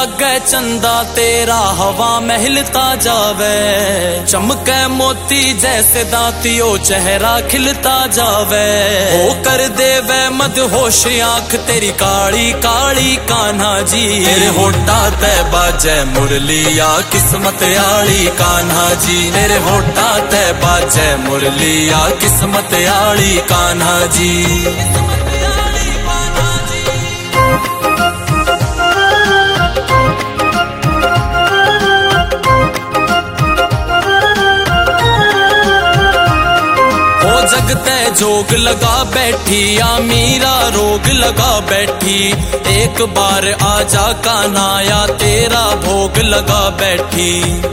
लागे चंदा तेरा हवा महलता जावे, चमके मोती जैसे दांतियों चेहरा खिलता जावे। हो कर देवे मदहोश आंख तेरी काली काली कान्हा जी, तेरे होठा ते बाजे मुरलिया किस्मत आली कान्हा जी, तेरे होठा ते बाजे मुरलिया किस्मत आली कान्हा जी। जगते जोग लगा बैठी या मीरा रोग लगा बैठी, एक बार आजा कान्हा या तेरा भोग लगा बैठी।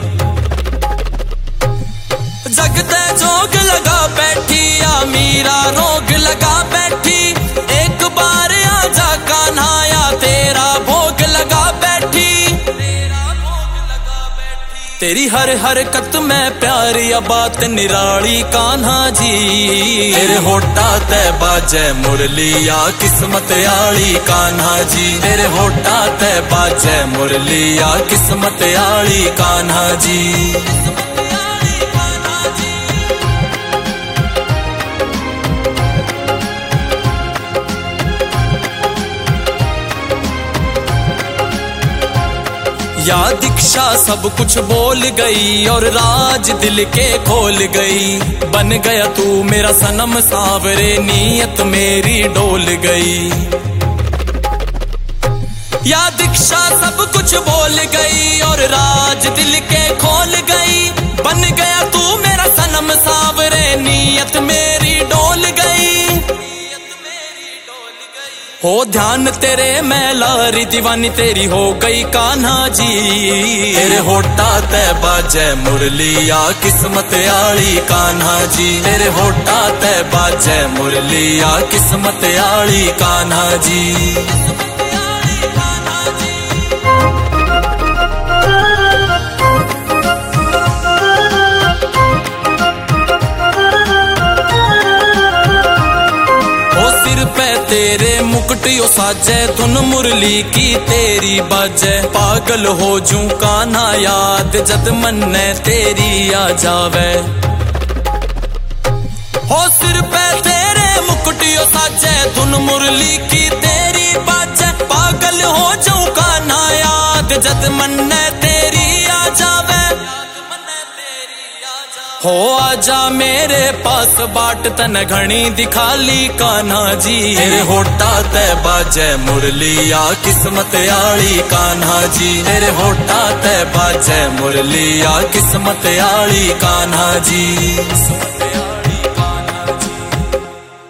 जगते जोग लगा बैठी या मीरा रोग लगा बैठी, एक बार आजा कान्हा या तेरा भोग लगा बैठी। तेरी हर हरकत में प्यारी बात निराली कान्हा जी, तेरे होठा ते बाजे मुरलिया किस्मत आली कान्हा जी, तेरे होठा ते बाजे मुरलिया किस्मत आली कान्हा जी। या दीक्षा सब कुछ बोल गई और राज दिल के खोल गई, बन गया तू मेरा सनम सावरे नीयत मेरी डोल गई। या दीक्षा सब कुछ बोल गई और राज दिल के खोल गई, बन गया तू मेरा सनम सावरे नीयत मेरी डोल गई। हो ध्यान तेरे मैं लारी दीवानी तेरी हो गई कान्हा जी, तेरे होठा ते बाजे मुरलिया किस्मत आली कान्हा जी, तेरे होठा ते बाजे मुरलिया किस्मत आली कान्हा जी। तेरे मुकुटियों साजे धुन मुरली की तेरी बाजे, पागल हो जूं कान्हा याद जद मन ने तेरी आ जावे। हो सिर पे तेरे मुकुटियों साजे धुन मुरली की तेरी बाजे, पागल हो जूं कान्हा याद जद मन ने तेरी आ जावे। हो आजा मेरे पास बाट तन घनी दिखाली कान्हा जी, तेरे होठा ते बाजे मुरलिया किस्मत आली कान्हा जी, तेरे होठा ते बाजे मुरलिया किस्मत आली कान्हा जी।